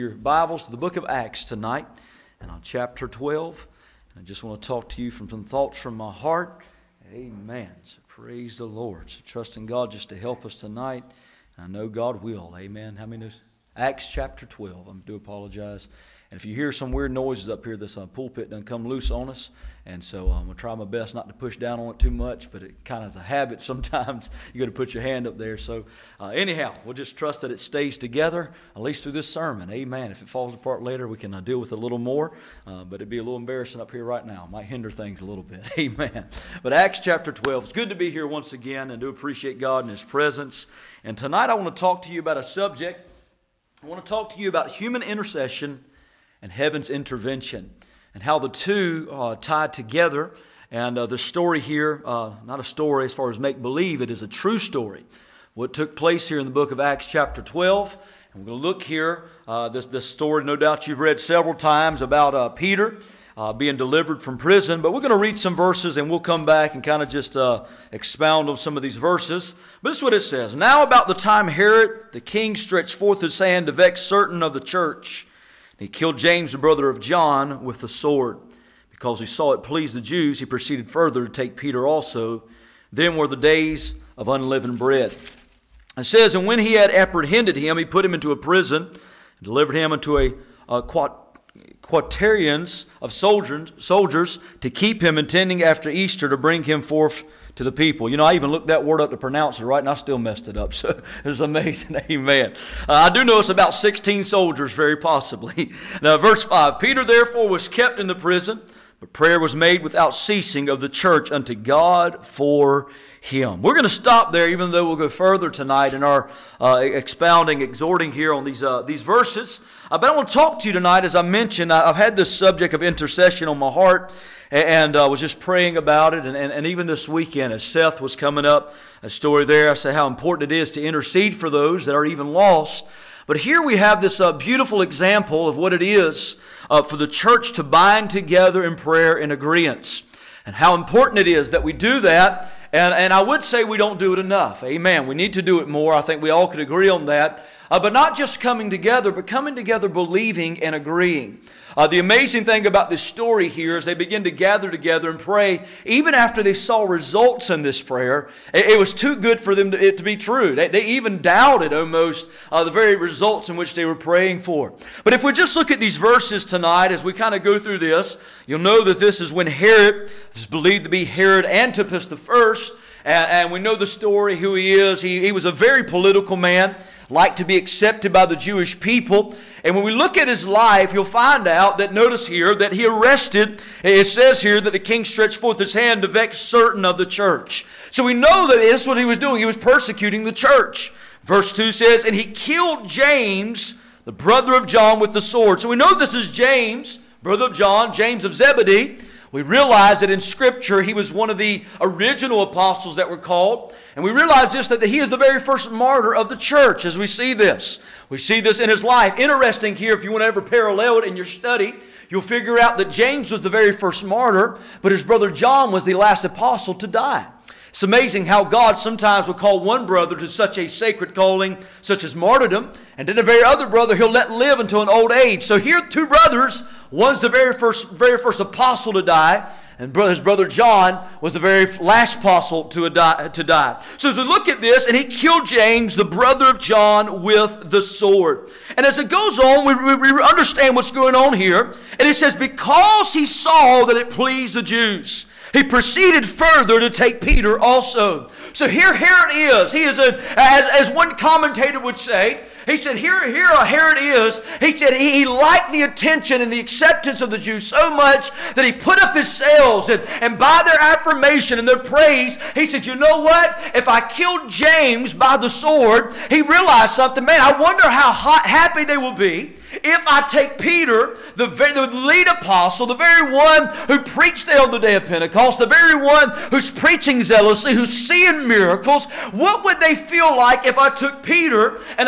Your Bibles to the book of Acts tonight and on chapter 12. I just want to talk to you from some thoughts from my heart. Amen. So praise the Lord. So trusting God just to help us tonight. And I know God will. Amen. How many knows? Acts chapter 12. I do apologize. And if you hear some weird noises up here, this pulpit done come loose on us. And so I'm going to try my best not to push down on it too much, but it kind of is a habit sometimes. You got to put your hand up there. So anyhow, we'll just trust that it stays together, at least through this sermon. Amen. If it falls apart later, we can deal with it a little more. But it'd be a little embarrassing up here right now. It might hinder things a little bit. Amen. But Acts chapter 12. It's good to be here once again and do appreciate God and His presence. And tonight I want to talk to you about a subject. I want to talk to you about human intercession and heaven's intervention, and how the two tie together. And the story here, not a story as far as make-believe, it is a true story. What took place here in the book of Acts chapter 12. And we're going to look here, this story no doubt you've read several times about Peter being delivered from prison. But we're going to read some verses and we'll come back and kind of just expound on some of these verses. But this is what it says. Now about the time Herod the king stretched forth his hand to vex certain of the church, he killed James, the brother of John, with the sword. Because he saw it pleased the Jews, he proceeded further to take Peter also. Then were the days of unleavened bread. It says, and when he had apprehended him, he put him into a prison, and delivered him unto a quaternions of soldiers to keep him, intending after Easter to bring him forth to the people. You know, I even looked that word up to pronounce it right, and I still messed it up. So it was amazing. Amen. I do know it's about 16 soldiers, very possibly. Now, verse 5, Peter therefore was kept in the prison, but prayer was made without ceasing of the church unto God for him. We're going to stop there, even though we'll go further tonight in our exhorting here on these verses. But I want to talk to you tonight, as I mentioned, I've had this subject of intercession on my heart, and was just praying about it, and even this weekend as Seth was coming up, a story there, I said how important it is to intercede for those that are even lost. But here we have this beautiful example of what it is for the church to bind together in prayer in agreement, and how important it is that we do that. And I would say we don't do it enough. Amen. We need to do it more. I think we all could agree on that. But not just coming together, but coming together believing and agreeing. The amazing thing about this story here is they begin to gather together and pray. Even after they saw results in this prayer, it was too good for them to be true. They even doubted almost the very results in which they were praying for. But if we just look at these verses tonight as we kind of go through this, you'll know that this is when Herod is believed to be Herod Antipas the first. And we know the story, who he is. He was a very political man, liked to be accepted by the Jewish people. And when we look at his life, you'll find out that, notice here, that he arrested, it says here that the king stretched forth his hand to vex certain of the church. So we know that this is what he was doing. He was persecuting the church. Verse 2 says, and he killed James, the brother of John, with the sword. So we know this is James, brother of John, James of Zebedee. We realize that in Scripture he was one of the original apostles that were called. And we realize this, that he is the very first martyr of the church as we see this. We see this in his life. Interesting here, if you want to ever parallel it in your study, you'll figure out that James was the very first martyr, but his brother John was the last apostle to die. It's amazing how God sometimes will call one brother to such a sacred calling, such as martyrdom, and then the very other brother He'll let live until an old age. So here, two brothers. One's the very first apostle to die, and his brother John was the very last apostle to die. So as we look at this, and he killed James, the brother of John, with the sword. And as it goes on, we understand what's going on here. And it says, because he saw that it pleased the Jews, he proceeded further to take Peter also. So here Herod is. He is, as one commentator would say, he said, here Herod is. He said he liked the attention and the acceptance of the Jews so much that he put up his sails, and by their affirmation and their praise, he said, you know what? If I killed James by the sword, he realized something. Man, I wonder how happy they will be if I take Peter, the lead apostle, the very one who preached there on the day of Pentecost, the very one who's preaching zealously, who's seeing miracles. What would they feel like if I took Peter and I did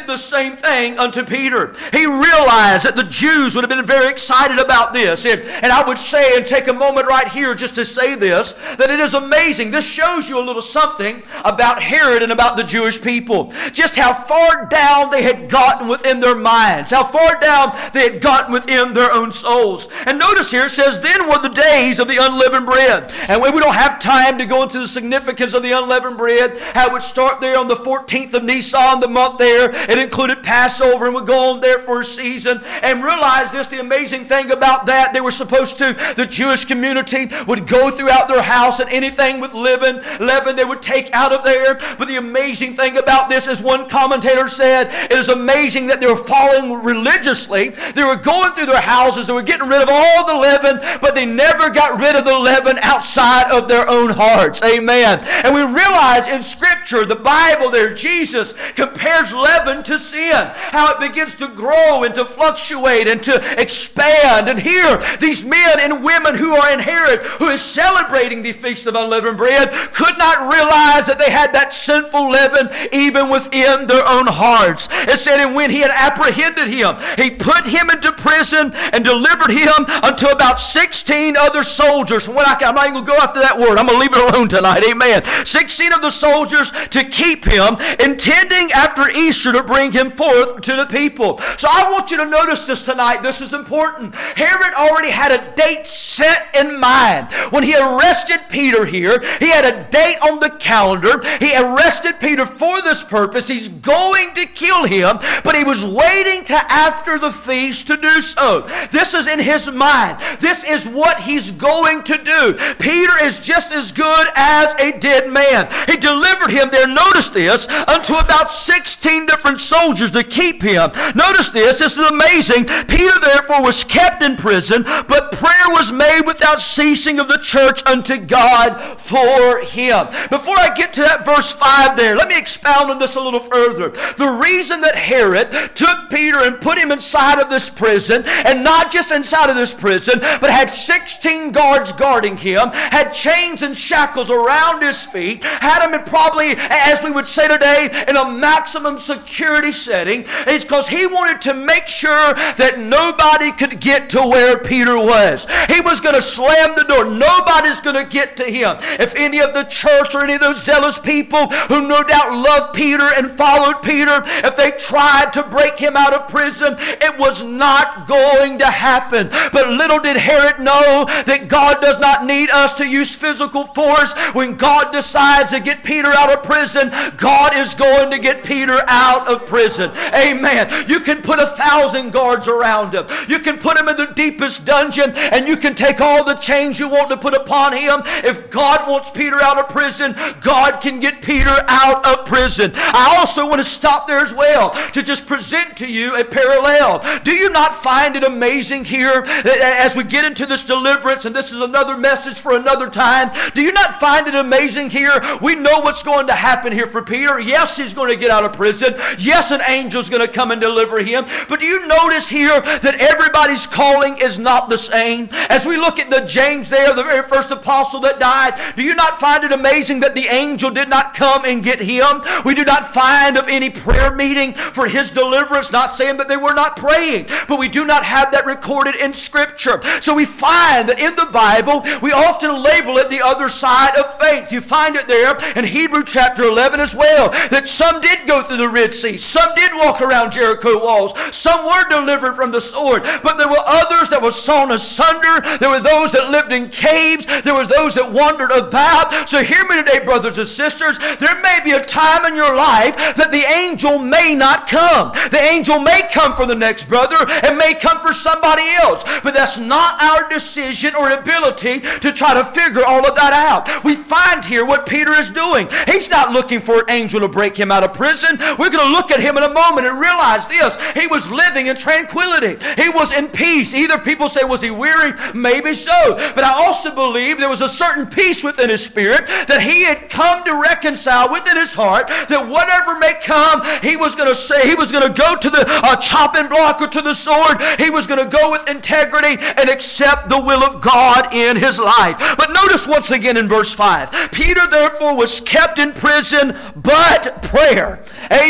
did the same thing unto Peter. He realized that the Jews would have been very excited about this. And I would say, and take a moment right here just to say this, that it is amazing. This shows you a little something about Herod and about the Jewish people. Just how far down they had gotten within their minds. How far down they had gotten within their own souls. And notice here it says, then were the days of the unleavened bread. And we don't have time to go into the significance of the unleavened bread. How it would start there on the 14th of Nisan, the month there. It included Passover and would go on there for a season. And realize this, the amazing thing about that, they were supposed to, the Jewish community would go throughout their house and anything with leaven they would take out of there. But the amazing thing about this, as one commentator said, it is amazing that they were following religiously. They were going through their houses, they were getting rid of all the leaven, but they never got rid of the leaven outside of their own hearts. Amen. And we realize in Scripture, the Bible there, Jesus compares leaven to sin. How it begins to grow and to fluctuate and to expand. And here, these men and women who are in Herod, who is celebrating the Feast of Unleavened Bread, could not realize that they had that sinful leaven even within their own hearts. It said, and when he had apprehended him, he put him into prison and delivered him unto about 16 other soldiers. I'm not even going to go after that word. I'm going to leave it alone tonight. Amen. 16 of the soldiers to keep him, intending after Easter to bring him forth to the people. So I want you to notice this tonight. This is important. Herod already had a date set in mind. When he arrested Peter here, he had a date on the calendar. He arrested Peter for this purpose. He's going to kill him, but he was waiting to after the feast to do so. This is in his mind. This is what he's going to do. Peter is just as good as a dead man. He delivered him there, notice this, unto about 16 different soldiers to keep him. Notice this is amazing. Peter therefore was kept in prison, but prayer was made without ceasing of the church unto God for him. Before I get to that verse 5 there, let me expound on this a little further. The reason that Herod took Peter and put him inside of this prison, and not just inside of this prison, but had 16 guards guarding him, had chains and shackles around his feet, had him in probably, as we would say today, in a maximum security setting, is because he wanted to make sure that nobody could get to where Peter was. He was going to slam the door. Nobody's going to get to him. If any of the church or any of those zealous people who no doubt loved Peter and followed Peter, if they tried to break him out of prison, it was not going to happen. But little did Herod know that God does not need us to use physical force. When God decides to get Peter out of prison, God is going to get Peter out of prison. Amen. You can put 1,000 guards around him. You can put him in the deepest dungeon, and you can take all the chains you want to put upon him. If God wants Peter out of prison, God can get Peter out of prison. I also want to stop there as well to just present to you a parallel. Do you not find it amazing here that as we get into this deliverance, and this is another message for another time, do you not find it amazing here? We know what's going to happen here for Peter. Yes, he's going to get out of prison. Yes, an angel's going to come and deliver him. But do you notice here that everybody's calling is not the same? As we look at the James there, the very first apostle that died, do you not find it amazing that the angel did not come and get him? We do not find of any prayer meeting for his deliverance, not saying that they were not praying, but we do not have that recorded in Scripture. So we find that in the Bible, we often label it the other side of faith. You find it there in Hebrews chapter 11 as well, that some did go through the Red Sea, some did walk around Jericho walls, some were delivered from the sword, but there were others that were sawn asunder. There were those that lived in caves. There were those that wandered about. So hear me today, brothers and sisters. There may be a time in your life that the angel may not come. The angel may come for the next brother and may come for somebody else, but that's not our decision or ability to try to figure all of that out. We find here what Peter is doing. He's not looking for an angel to break him out of prison. We're going to look at him in a moment and realize this. He was living in tranquility. He was in peace. Either people say, was he weary? Maybe so. But I also believe there was a certain peace within his spirit that he had come to reconcile within his heart, that whatever may come, he was going to say, he was going to go to the chopping block or to the sword. He was going to go with integrity and accept the will of God in his life. But notice once again in verse 5, Peter therefore was kept in prison, but prayer. Amen. I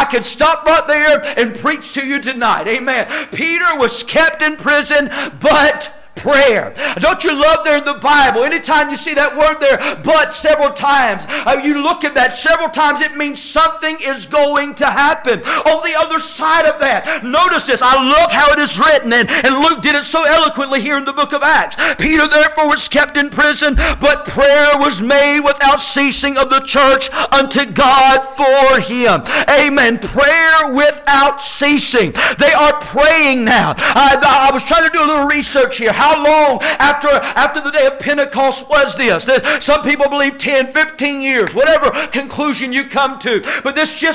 I could stop right there and preach to you tonight. Amen. Peter was kept in prison, but prayer. Don't you love there in the Bible, anytime you see that word there, but several times, you look at that several times, it means something is going to happen. On the other side of that, notice this. I love how it is written, and Luke did it so eloquently here in the book of Acts. Peter therefore was kept in prison, but prayer was made without ceasing of the church unto God for him. Amen. Prayer without ceasing. They are praying now. I was trying to do a little research here. How long after the day of Pentecost was this? Some people believe 10, 15 years, whatever conclusion you come to. But this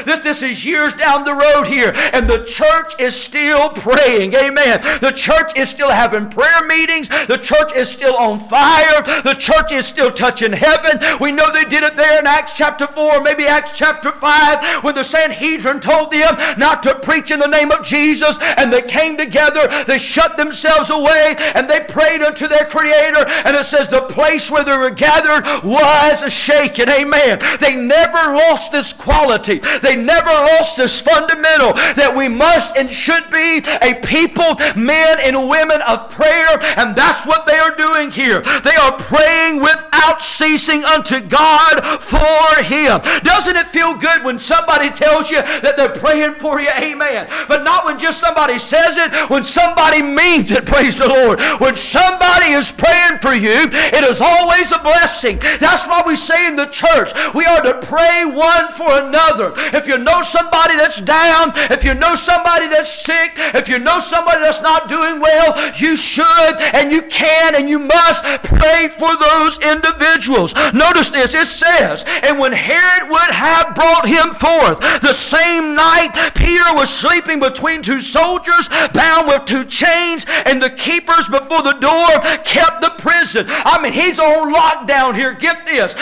is years down the road here. And the church is still praying. Amen. The church is still having prayer meetings. The church is still on fire. The church is still touching heaven. We know they did it there in Acts chapter 4, maybe Acts chapter 5, when the Sanhedrin told them not to preach in the name of Jesus. And they came together. They shut themselves away. And they prayed unto their Creator. And it says the place where they were gathered was shaken. Amen. They never lost this quality. They never lost this fundamental that we must and should be a people, men and women of prayer. And that's what they are doing here. They are praying without ceasing unto God for Him. Doesn't it feel good when somebody tells you that they're praying for you? Amen. But not when just somebody says it, when somebody means it. Praise the Lord. When somebody is praying for you, it is always a blessing. That's why we say in the church, we are to pray one for another. If you know somebody that's down, if you know somebody that's sick, if you know somebody that's not doing well, you should and you can and you must pray for those individuals. Notice this, it says, and when Herod would have brought him forth, the same night Peter was sleeping between two soldiers, bound with two chains, and the keepers before the door kept the prison. I mean, he's on lockdown here. Get this.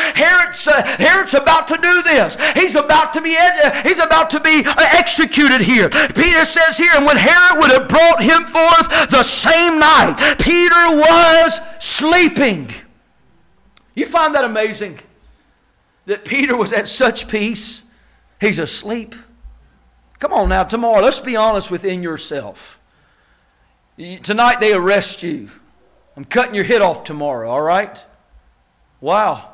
Herod's about to do this. He's about to be executed here. Peter says here, and when Herod would have brought him forth the same night, Peter was sleeping. You find that amazing? That Peter was at such peace, he's asleep. Come on now, tomorrow, let's be honest within yourself. Tonight they arrest you. I'm cutting your head off tomorrow, all right? Wow.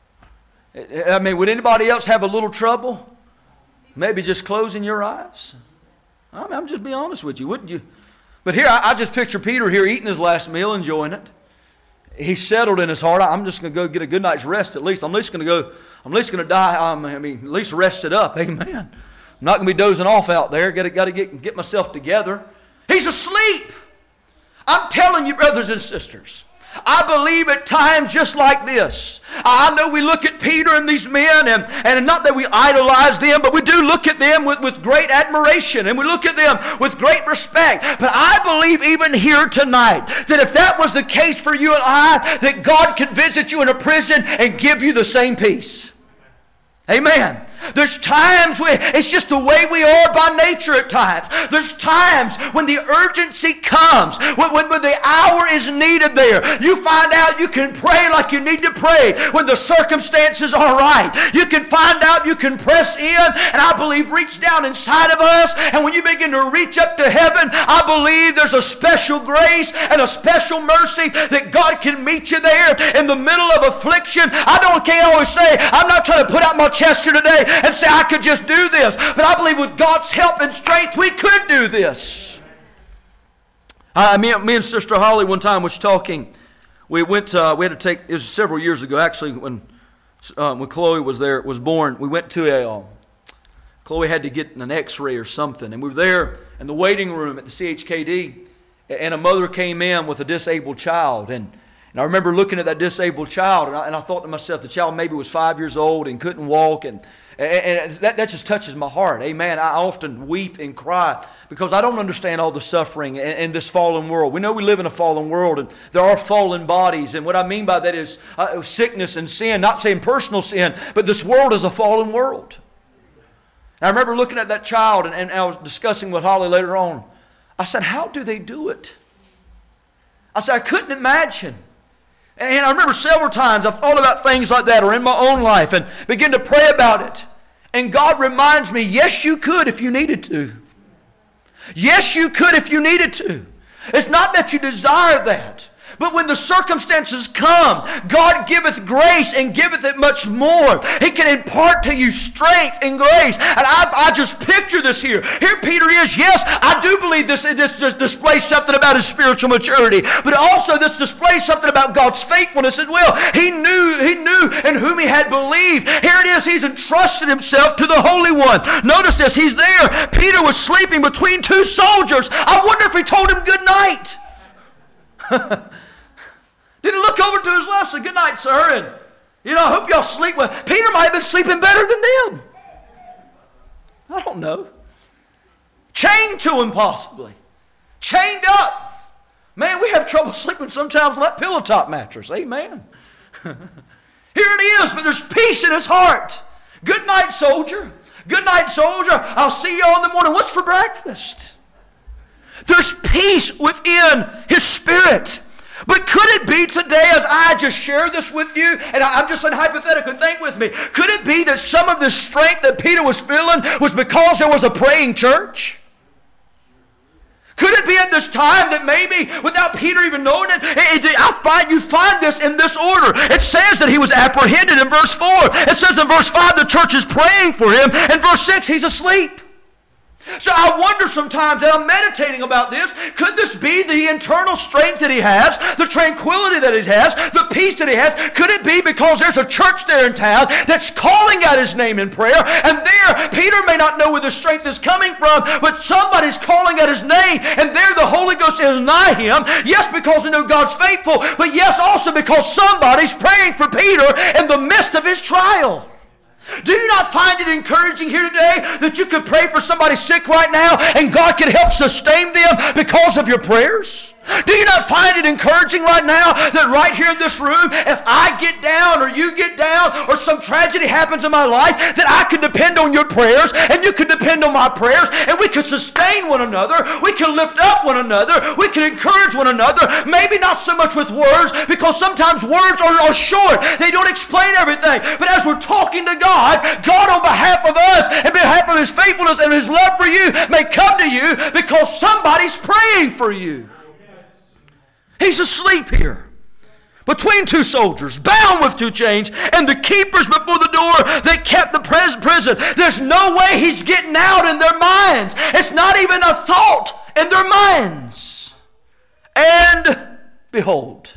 I mean, would anybody else have a little trouble? Maybe just closing your eyes? I'm just being honest with you, wouldn't you? But here, I just picture Peter here eating his last meal, enjoying it. He's settled in his heart. I'm just going to go get a good night's rest at least. I'm at least going to die. at least rested up. Amen. I'm not going to be dozing off out there. Got to get myself together. He's asleep. I'm telling you, brothers and sisters, I believe at times just like this. I know we look at Peter and these men, and not that we idolize them, but we do look at them with great admiration, and we look at them with great respect. But I believe even here tonight that if that was the case for you and I, that God could visit you in a prison and give you the same peace. Amen. There's times when it's just the way we are by nature at times. There's times when the urgency comes, when the hour is needed there. You find out you can pray like you need to pray when the circumstances are right. You can find out you can press in, and I believe reach down inside of us, and when you begin to reach up to heaven, I believe there's a special grace and a special mercy that God can meet you there in the middle of affliction. Can't always say, I'm not trying to put out my chest here today and say I could just do this. But I believe with God's help and strength, we could do this. Me and Sister Holly one time was talking. We had to take, it was several years ago actually, when Chloe was born. We went to Chloe had to get an x-ray or something. And we were there in the waiting room at the CHKD. And a mother came in with a disabled child. And I remember looking at that disabled child, and I thought to myself, the child maybe was 5 years old and couldn't walk, and that just touches my heart. Amen. I often weep and cry because I don't understand all the suffering in this fallen world. We know we live in a fallen world, and there are fallen bodies, and what I mean by that is sickness and sin, not saying personal sin, but this world is a fallen world. And I remember looking at that child, and I was discussing with Holly later on. I said, how do they do it? I said, I couldn't imagine. And I remember several times I thought about things like that or in my own life and began to pray about it. And God reminds me, yes, you could if you needed to. Yes, you could if you needed to. It's not that you desire that. But when the circumstances come, God giveth grace and giveth it much more. He can impart to you strength and grace. And I just picture this here. Here Peter is. Yes, I do believe this just displays something about his spiritual maturity. But also this displays something about God's faithfulness as well. He knew in whom he had believed. Here it is. He's entrusted himself to the Holy One. Notice this. He's there. Peter was sleeping between two soldiers. I wonder if he told him good night. Didn't look over to his left and say, good night, sir. And, I hope y'all sleep well. Peter might have been sleeping better than them. I don't know. Chained to him possibly. Chained up. Man, we have trouble sleeping sometimes on that pillow top mattress. Amen. Here it is, but there's peace in his heart. Good night, soldier. Good night, soldier. I'll see you all in the morning. What's for breakfast? There's peace within his spirit. But could it be today, as I just shared this with you, and I'm just saying hypothetically, think with me, could it be that some of the strength that Peter was feeling was because there was a praying church? Could it be at this time that maybe, without Peter even knowing it, you find this in this order. It says that he was apprehended in verse 4. It says in verse 5 the church is praying for him. In verse 6 he's asleep. So I wonder sometimes, that I'm meditating about this, could this be the internal strength that he has, the tranquility that he has, the peace that he has? Could it be because there's a church there in town that's calling out his name in prayer, and there, Peter may not know where the strength is coming from, but somebody's calling out his name, and there the Holy Ghost is nigh him, yes, because we know God's faithful, but yes, also because somebody's praying for Peter in the midst of his trial. Do you not find it encouraging here today that you could pray for somebody sick right now and God can help sustain them because of your prayers? Do you not find it encouraging right now that right here in this room, if I get down or you get down or some tragedy happens in my life, that I can depend on your prayers and you can depend on my prayers and we can sustain one another, we can lift up one another, we can encourage one another, maybe not so much with words because sometimes words are short, they don't explain everything, but as we're talking to God, God on behalf of us and behalf of His faithfulness and His love for you may come to you because somebody's praying for you. He's asleep here between two soldiers, bound with two chains, and the keepers before the door that kept the prison. There's no way he's getting out in their minds. It's not even a thought in their minds. And behold,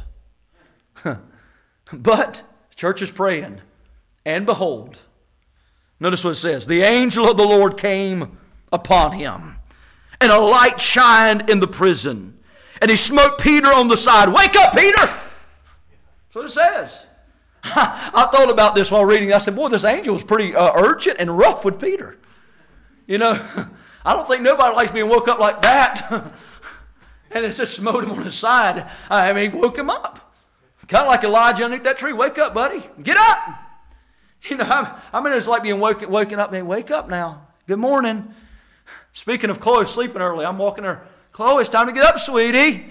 but the church is praying, and behold, notice what it says. The angel of the Lord came upon him, and a light shined in the prison. And he smote Peter on the side. Wake up, Peter! That's what it says. I thought about this while reading. I said, boy, this angel was pretty urgent and rough with Peter. I don't think nobody likes being woke up like that. And it said smote him on his side. I mean, he woke him up. Kind of like Elijah underneath that tree. Wake up, buddy. Get up! It's like being woken up. Man, wake up now. Good morning. Speaking of Chloe sleeping early, I'm walking her. Chloe, it's time to get up, sweetie.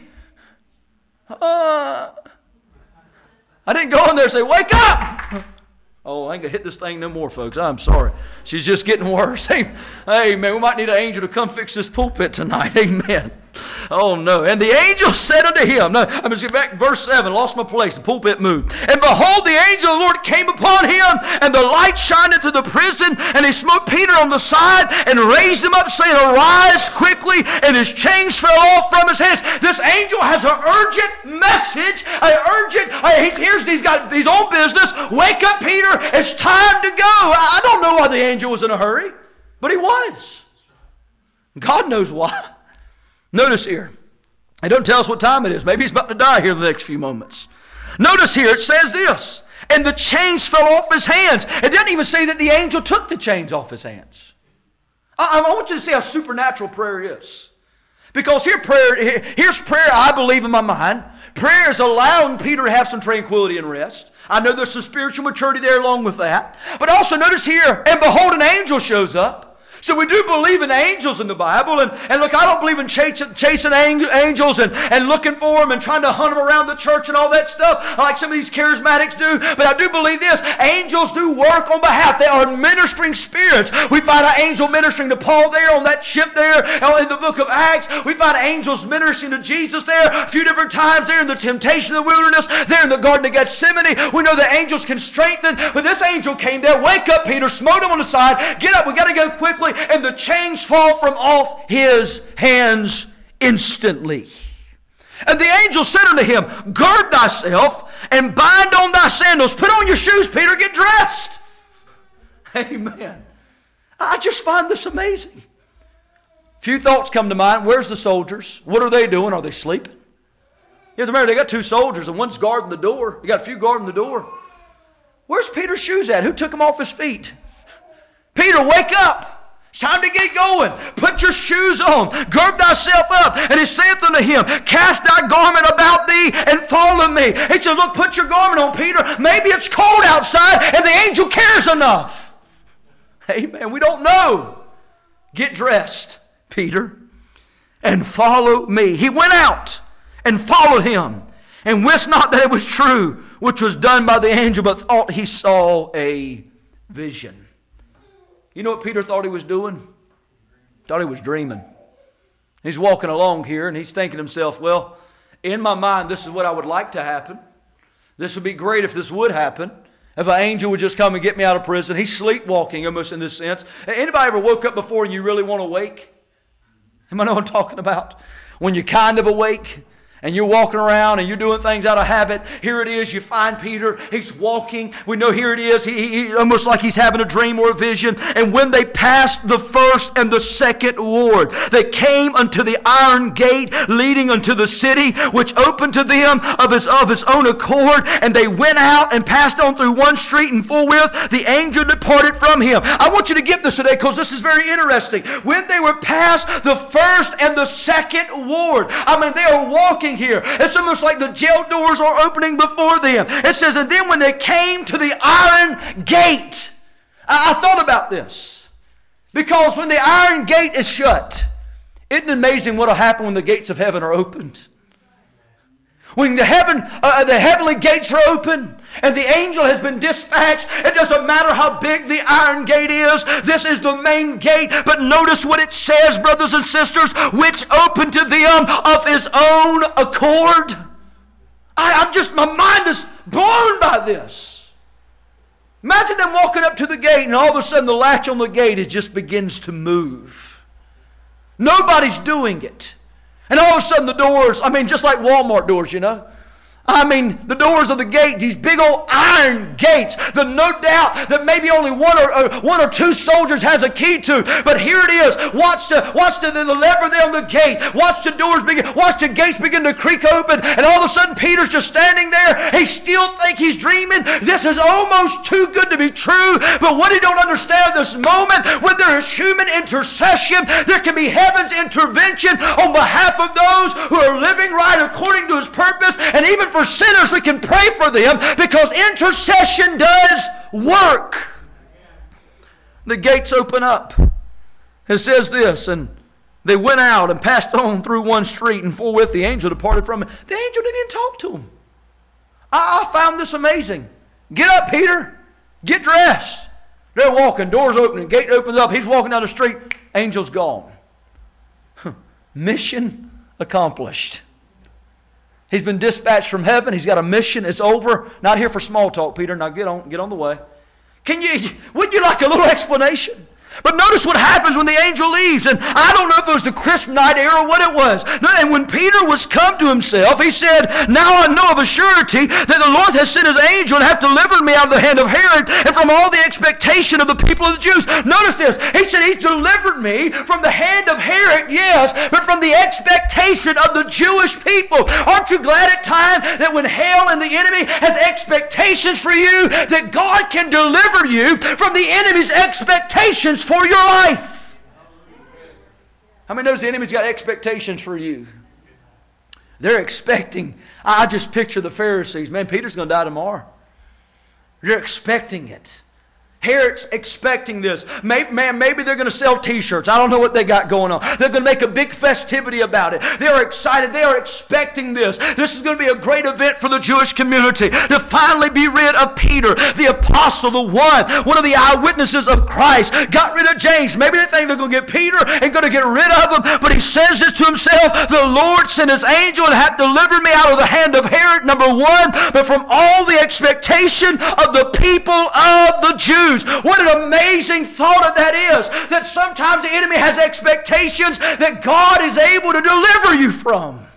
I didn't go in there and say, wake up. Oh, I ain't going to hit this thing no more, folks. I'm sorry. She's just getting worse. Hey, man, we might need an angel to come fix this pulpit tonight. Amen. Oh, no. And the angel said unto him, no, I'm going to get back to verse 7. Lost my place. The pulpit moved. And behold, the angel of the Lord came upon him, and the light shined into the prison, and he smote Peter on the side and raised him up, saying, arise quickly, and his chains fell off from his hands. This angel has an urgent message, he's on business. Wake up, Peter. It's time to go. I don't know why the angel was in a hurry, but he was. God knows why. Notice here, it doesn't tell us what time it is. Maybe he's about to die here in the next few moments. Notice here, it says this, and the chains fell off his hands. It doesn't even say that the angel took the chains off his hands. I want you to see how supernatural prayer is. Because here's prayer, I believe in my mind. Prayer is allowing Peter to have some tranquility and rest. I know there's some spiritual maturity there along with that. But also notice here, and behold, an angel shows up. So we do believe in angels in the Bible. And look, I don't believe in chasing angels and looking for them and trying to hunt them around the church and all that stuff like some of these charismatics do. But I do believe this. Angels do work on behalf. They are ministering spirits. We find an angel ministering to Paul there on that ship there in the book of Acts. We find angels ministering to Jesus there a few different times there in the temptation of the wilderness, there in the Garden of Gethsemane. We know that angels can strengthen. But this angel came there. Wake up, Peter. Smote him on the side. Get up. We got to go quickly. And the chains fall from off his hands instantly. And the angel said unto him, Gird thyself and bind on thy sandals. Put on your shoes, Peter. Get dressed. Amen. I just find this amazing. Few thoughts come to mind. Where's the soldiers? What are they doing? Are they sleeping? You have to remember, they got two soldiers and one's guarding the door. You got a few guarding the door. Where's Peter's shoes at? Who took them off his feet? Peter, wake up. It's time to get going. Put your shoes on. Gird thyself up. And he saith unto him, Cast thy garment about thee and follow me. He said, look, put your garment on, Peter. Maybe it's cold outside and the angel cares enough. Amen. We don't know. Get dressed, Peter, and follow me. He went out and followed him, and wist not that it was true, which was done by the angel, but thought he saw a vision. You know what Peter thought he was doing? Thought he was dreaming. He's walking along here, and he's thinking to himself, well, in my mind, this is what I would like to happen. This would be great if this would happen. If an angel would just come and get me out of prison. He's sleepwalking almost in this sense. Anybody ever woke up before and you really want to wake? Anybody know what I'm talking about? When you're kind of awake and you're walking around and you're doing things out of habit. Here it is. You find Peter. He's walking. We know here it is. He almost like he's having a dream or a vision. And when they passed the first and the second ward, they came unto the iron gate leading unto the city, which opened to them of his own accord. And they went out and passed on through one street, and forthwith the angel departed from him. I want you to get this today because this is very interesting. When they were past the first and the second ward, I mean, they are walking here. It's almost like the jail doors are opening before them. It says, and then when they came to the iron gate, I thought about this. Because when the iron gate is shut, isn't it amazing what will happen when the gates of heaven are opened? When the heavenly gates are open and the angel has been dispatched, it doesn't matter how big the iron gate is. This is the main gate. But notice what it says, brothers and sisters, which opened to them of his own accord. My mind is blown by this. Imagine them walking up to the gate and all of a sudden the latch on the gate just begins to move. Nobody's doing it. And all of a sudden the doors, just like Walmart doors, the doors of the gate, these big old iron gates, the no doubt that maybe only one or two soldiers has a key to. But here it is. Watch the lever there on the gate. Watch the doors begin. Watch the gates begin to creak open. And all of a sudden Peter's just standing there. He still think he's dreaming. This is almost too good to be true. But what he don't understand this moment, when there is human intercession, there can be heaven's intervention on behalf of those who are living right according to his purpose. And even for sinners, we can pray for them because intercession does work. The gates open up. It says this, and they went out and passed on through one street, and forthwith the angel departed from him. The angel didn't even talk to him. I found this amazing. Get up, Peter. Get dressed. They're walking, doors opening, gate opens up. He's walking down the street. Angel's gone. Mission accomplished. He's been dispatched from heaven. He's got a mission. It's over. Not here for small talk, Peter. Now get on the way. Wouldn't you like a little explanation? But notice what happens when the angel leaves. And I don't know if it was the crisp night air or what it was. And when Peter was come to himself, he said, now I know of a surety that the Lord has sent his angel and hath delivered me out of the hand of Herod and from all the expectation of the people of the Jews. Notice this. He said he's delivered me from the hand of Herod, yes, but from the expectation of the Jewish people. Aren't you glad at times that when hell and the enemy has expectations for you, that God can deliver you from the enemy's expectations for your life? How many knows the enemy's got expectations for you? They're expecting. I just picture the Pharisees. Man, Peter's going to die tomorrow. You're expecting it. Herod's expecting this. Maybe they're going to sell t-shirts. I don't know what they got going on. They're going to make a big festivity about it. They are excited. They are expecting this. This is going to be a great event for the Jewish community to finally be rid of Peter, the apostle, the one of the eyewitnesses of Christ. Got rid of James. Maybe they think they're going to get Peter and going to get rid of him, but he says this to himself: the Lord sent his angel and hath delivered me out of the hand of Herod, number one, but from all the expectation of the people of the Jews. What an amazing thought that is, that sometimes the enemy has expectations that God is able to deliver you from.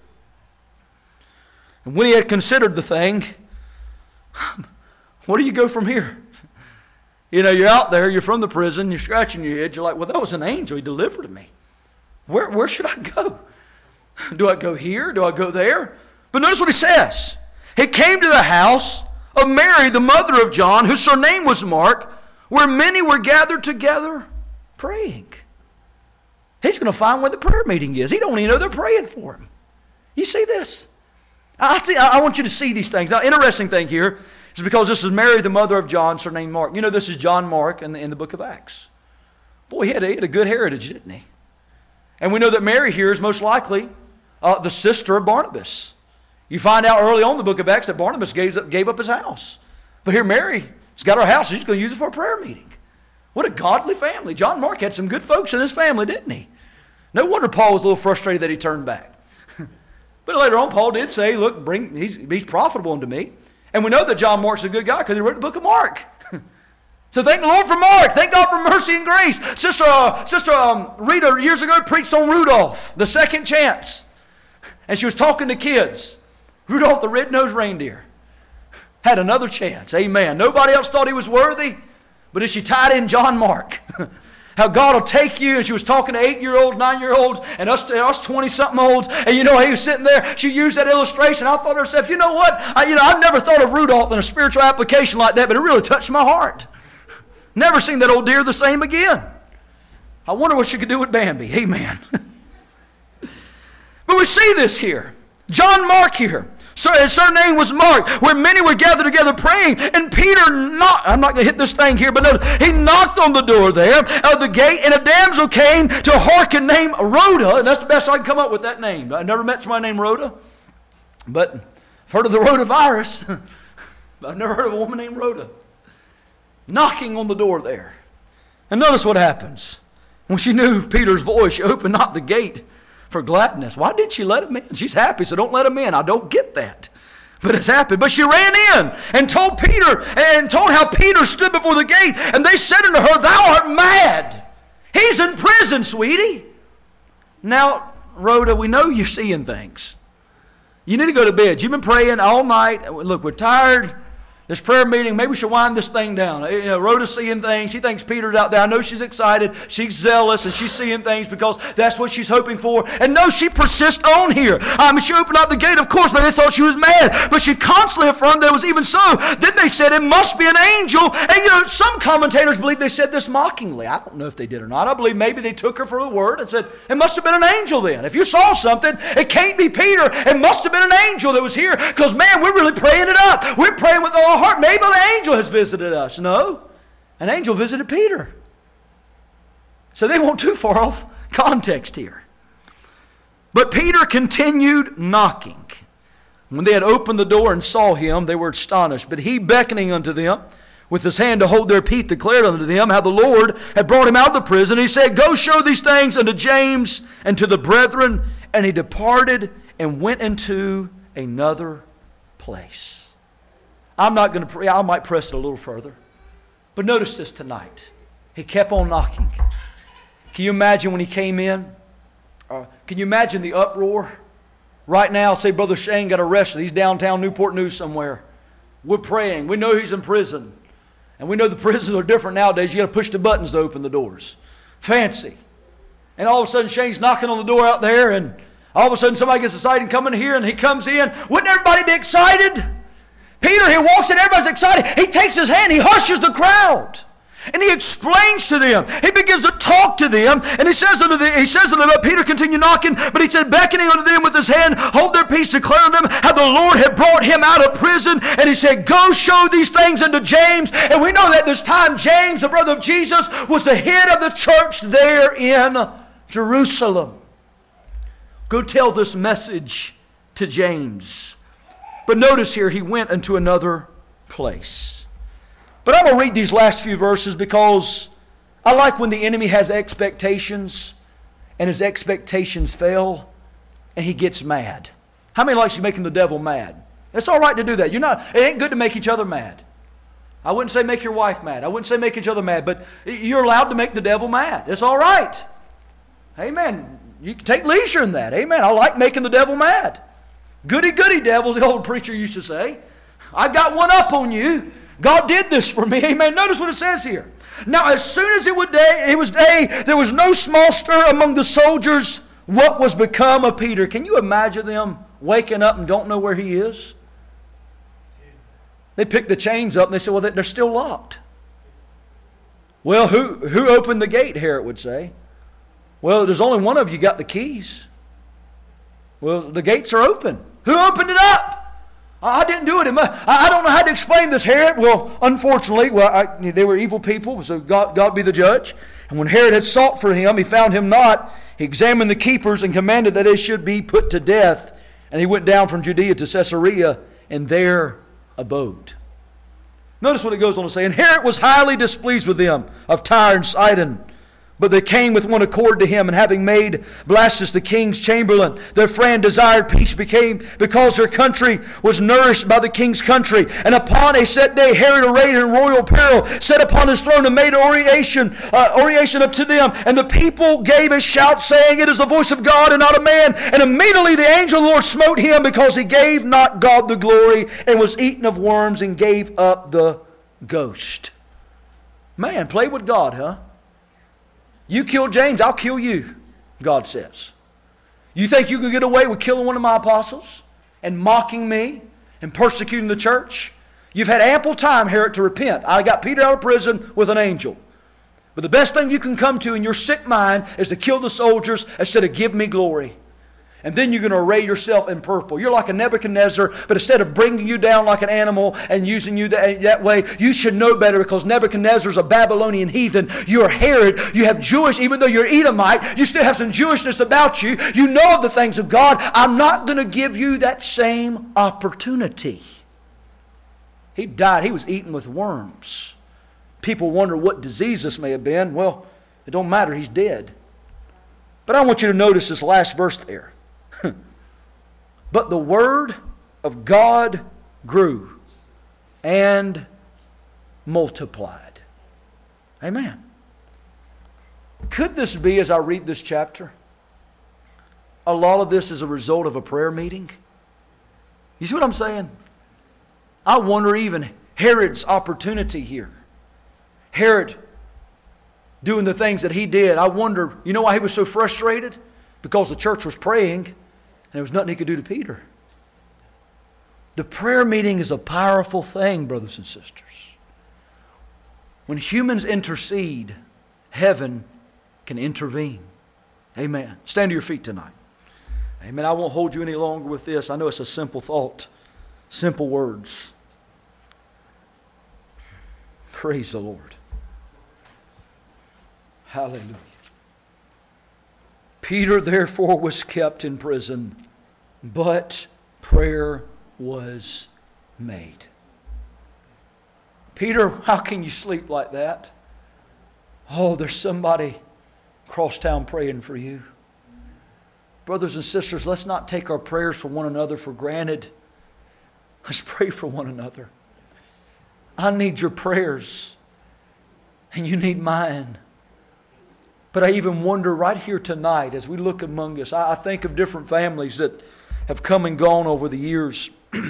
And when he had considered the thing, where do you go from here? You know, you're out there, you're from the prison, you're scratching your head, you're like, well, that was an angel, he delivered me. Where should I go? Do I go here? Do I go there? But notice what he says. He came to the house of Mary, the mother of John, whose surname was Mark, where many were gathered together praying. He's going to find where the prayer meeting is. He don't even know they're praying for him. You see this? I want you to see these things. Now, interesting thing here is because this is Mary, the mother of John, surnamed Mark. You know, this is John Mark in the book of Acts. Boy, he had a good heritage, didn't he? And we know that Mary here is most likely the sister of Barnabas. You find out early on in the book of Acts that Barnabas gave up his house. But here Mary's got her house. She's going to use it for a prayer meeting. What a godly family. John Mark had some good folks in his family, didn't he? No wonder Paul was a little frustrated that he turned back. But later on, Paul did say, look, he's profitable unto me. And we know that John Mark's a good guy because he wrote the book of Mark. So thank the Lord for Mark. Thank God for mercy and grace. Sister Rita years ago preached on Rudolph, the second chance. And she was talking to kids. Rudolph the red-nosed reindeer had another chance. Amen. Nobody else thought he was worthy, but as she tied in John Mark, how God will take you. And she was talking to 8-year-olds, 9-year-olds, and us 20-something-olds. And you know, he was sitting there. She used that illustration. I thought to herself, you know what? I've never thought of Rudolph in a spiritual application like that, but it really touched my heart. Never seen that old deer the same again. I wonder what she could do with Bambi. Amen. But we see this here. John Mark here. So his surname was Mark, where many were gathered together praying. And Peter knocked. I'm not going to hit this thing here, but notice, he knocked on the door there of the gate, and a damsel came to hearken named Rhoda. And that's the best I can come up with that name. I never met somebody named Rhoda, but I've heard of the rotavirus. I've never heard of a woman named Rhoda. Knocking on the door there. And notice what happens. When she knew Peter's voice, she opened not the gate for gladness. Why didn't she let him in? She's happy, so don't let him in. I don't get that. But it's happened. But she ran in and told Peter, and told how Peter stood before the gate. And they said unto her, thou art mad. He's in prison, sweetie. Now, Rhoda, we know you're seeing things. You need to go to bed. You've been praying all night. Look, we're tired. This prayer meeting, maybe we should wind this thing down. You know, Rhoda's seeing things. She thinks Peter's out there. I know she's excited. She's zealous, and she's seeing things because that's what she's hoping for. And no, she persists on here. She opened up the gate, of course, but they thought she was mad. But she constantly affirmed that it was even so. Then they said it must be an angel. And you know, some commentators believe they said this mockingly. I don't know if they did or not. I believe maybe they took her for the word and said, it must have been an angel then. If you saw something, it can't be Peter. It must have been an angel that was here. Because, man, we're really praying it up. We're praying with all our heart. Maybe the angel has visited us. No, an angel visited Peter. So they won't too far off context here. But Peter continued knocking. When they had opened the door and saw him, they were astonished. But he, beckoning unto them with his hand to hold their peace, declared unto them how the Lord had brought him out of the prison. He said, go show these things unto James and to the brethren. And he departed and went into another place. I'm not going to pray. I might press it a little further. But notice this tonight. He kept on knocking. Can you imagine when he came in? Can you imagine the uproar? Right now, say Brother Shane got arrested. He's downtown Newport News somewhere. We're praying. We know he's in prison. And we know the prisons are different nowadays. You got to push the buttons to open the doors. Fancy. And all of a sudden, Shane's knocking on the door out there. And all of a sudden, somebody gets excited and come in here. And he comes in. Wouldn't everybody be excited? Peter, he walks in, everybody's excited. He takes his hand, he hushes the crowd. And he explains to them. He begins to talk to them. And he says unto them, but Peter continued knocking, but he said, beckoning unto them with his hand, hold their peace, declaring them how the Lord had brought him out of prison. And he said, go show these things unto James. And we know that this time James, the brother of Jesus, was the head of the church there in Jerusalem. Go tell this message to James. But notice here, he went into another place. But I'm going to read these last few verses because I like when the enemy has expectations and his expectations fail and he gets mad. How many likes you making the devil mad? It's all right to do that. It ain't good to make each other mad. I wouldn't say make your wife mad. I wouldn't say make each other mad, but you're allowed to make the devil mad. It's all right. Amen. You can take leisure in that. Amen. I like making the devil mad. Goody, goody, devil, the old preacher used to say. I got one up on you. God did this for me. Amen. Notice what it says here. Now, as soon as it was day, there was no small stir among the soldiers. What was become of Peter? Can you imagine them waking up and don't know where he is? They pick the chains up and they say, well, they're still locked. Well, who opened the gate, Herod would say. Well, there's only one of you got the keys. Well, the gates are open. Who opened it up? I didn't do it. I don't know how to explain this, Herod. Well, unfortunately, they were evil people, so God be the judge. And when Herod had sought for him, he found him not. He examined the keepers and commanded that they should be put to death. And he went down from Judea to Caesarea and there abode. Notice what it goes on to say. And Herod was highly displeased with them of Tyre and Sidon. But they came with one accord to him, and having made Blastus the king's chamberlain, their friend desired peace because their country was nourished by the king's country. And upon a set day, Herod, arrayed in royal apparel, sat upon his throne and made oration unto them. And the people gave a shout, saying, it is the voice of God and not a man. And immediately the angel of the Lord smote him, because he gave not God the glory, and was eaten of worms, and gave up the ghost. Man, play with God, huh? You kill James, I'll kill you, God says. You think you can get away with killing one of my apostles and mocking me and persecuting the church? You've had ample time, Herod, to repent. I got Peter out of prison with an angel. But the best thing you can come to in your sick mind is to kill the soldiers instead of give me glory. And then you're going to array yourself in purple. You're like a Nebuchadnezzar, but instead of bringing you down like an animal and using you that way, you should know better, because Nebuchadnezzar is a Babylonian heathen. You're Herod. You have Jewish, even though you're Edomite, you still have some Jewishness about you. You know of the things of God. I'm not going to give you that same opportunity. He died. He was eaten with worms. People wonder what disease this may have been. Well, it don't matter. He's dead. But I want you to notice this last verse there. But the word of God grew and multiplied. Amen. Could this be, as I read this chapter, a lot of this is a result of a prayer meeting? You see what I'm saying? I wonder even Herod's opportunity here. Herod doing the things that he did. I wonder, you know why he was so frustrated? Because the church was praying and there was nothing he could do to Peter. The prayer meeting is a powerful thing, brothers and sisters. When humans intercede, heaven can intervene. Amen. Stand to your feet tonight. Amen. I won't hold you any longer with this. I know it's a simple thought, simple words. Praise the Lord. Hallelujah. Peter therefore was kept in prison, but prayer was made. Peter, how can you sleep like that? Oh, there's somebody across town praying for you. Brothers and sisters, let's not take our prayers for one another for granted. Let's pray for one another. I need your prayers, and you need mine. But I even wonder right here tonight, as we look among us, I think of different families that have come and gone over the years.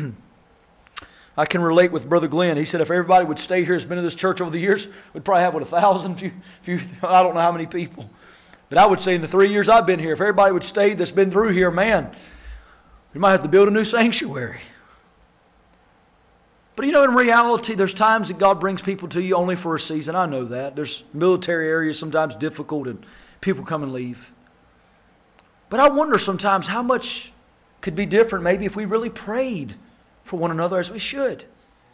I can relate with Brother Glenn. He said if everybody would stay here, has been in this church over the years, we'd probably have, 1,000, few, I don't know how many people. But I would say in the 3 years I've been here, if everybody would stay that's been through here, man, we might have to build a new sanctuary. But you know, in reality, there's times that God brings people to you only for a season. I know that. There's military areas sometimes difficult and people come and leave. But I wonder sometimes how much could be different maybe if we really prayed for one another as we should.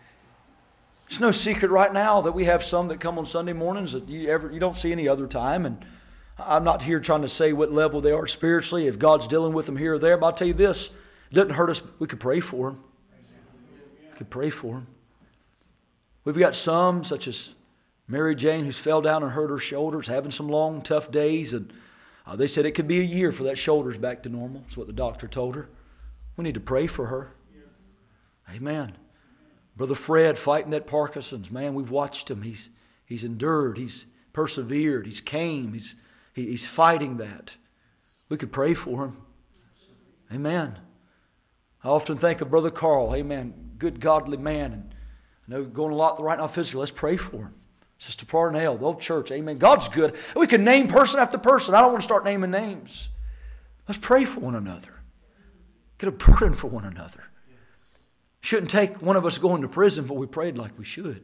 It's no secret right now that we have some that come on Sunday mornings that you don't see any other time. And I'm not here trying to say what level they are spiritually, if God's dealing with them here or there. But I'll tell you this, it doesn't hurt us. We could pray for them. We could pray for them. We've got some, such as Mary Jane, who's fell down and hurt her shoulders, having some long, tough days. And they said it could be a year for that shoulder's back to normal. That's what the doctor told her. We need to pray for her. Amen. Brother Fred fighting that Parkinson's. Man, we've watched him. He's endured. He's persevered. He's came. He's fighting that. We could pray for him. Amen. I often think of Brother Carl. Amen. Good godly man. And I know going a lot right now physically. Let's pray for him. Sister Parnell, the old church. Amen. God's good. We can name person after person. I don't want to start naming names. Let's pray for one another. Get a burden for one another. Shouldn't take one of us going to prison, but we prayed like we should.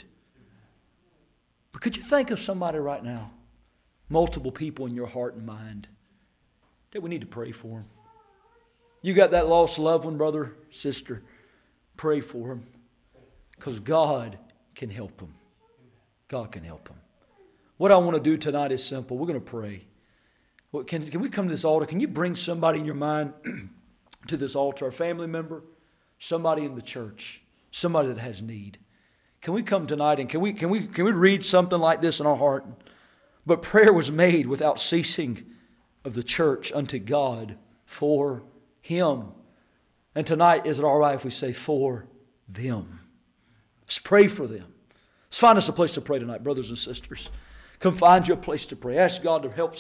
But could you think of somebody right now, multiple people in your heart and mind, that we need to pray for them? You got that lost loved one, brother, sister, pray for them. Because God can help them. God can help them. What I want to do tonight is simple. We're going to pray. Can we come to this altar? Can you bring somebody in your mind to this altar, a family member, somebody in the church, somebody that has need? Can we come tonight and can we read something like this in our heart? But prayer was made without ceasing of the church unto God for Him. And tonight, is it all right if we say for them? Let's pray for them. Let's find us a place to pray tonight, brothers and sisters. Come find you a place to pray. Ask God to help